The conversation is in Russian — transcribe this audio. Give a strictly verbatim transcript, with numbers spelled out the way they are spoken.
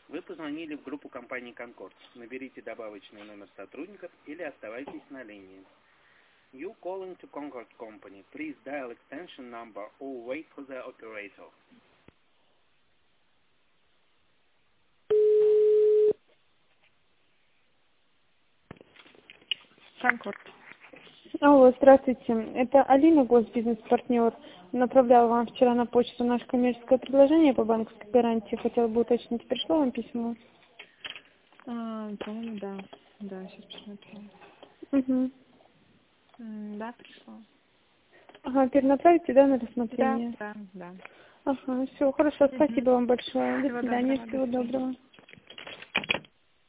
Вы позвонили в группу компании «Конкорд». Наберите добавочный номер сотрудников или оставайтесь на линии. You calling to Concord Company. Please dial extension number or wait for the operator. Конкорд. Алло, здравствуйте. Это Алина, госбизнес-партнер. Направляла вам вчера на почту наше коммерческое предложение по банковской гарантии. Хотела бы уточнить, пришло вам письмо? А, по-моему, да. Да, сейчас посмотрю. Угу. М, Да, пришло. Ага, перенаправите, да, на Да, рассмотрение? да, да. Ага, все, хорошо, Мгм. спасибо вам большое. До Всего свидания, доброго, до всего свидания. доброго.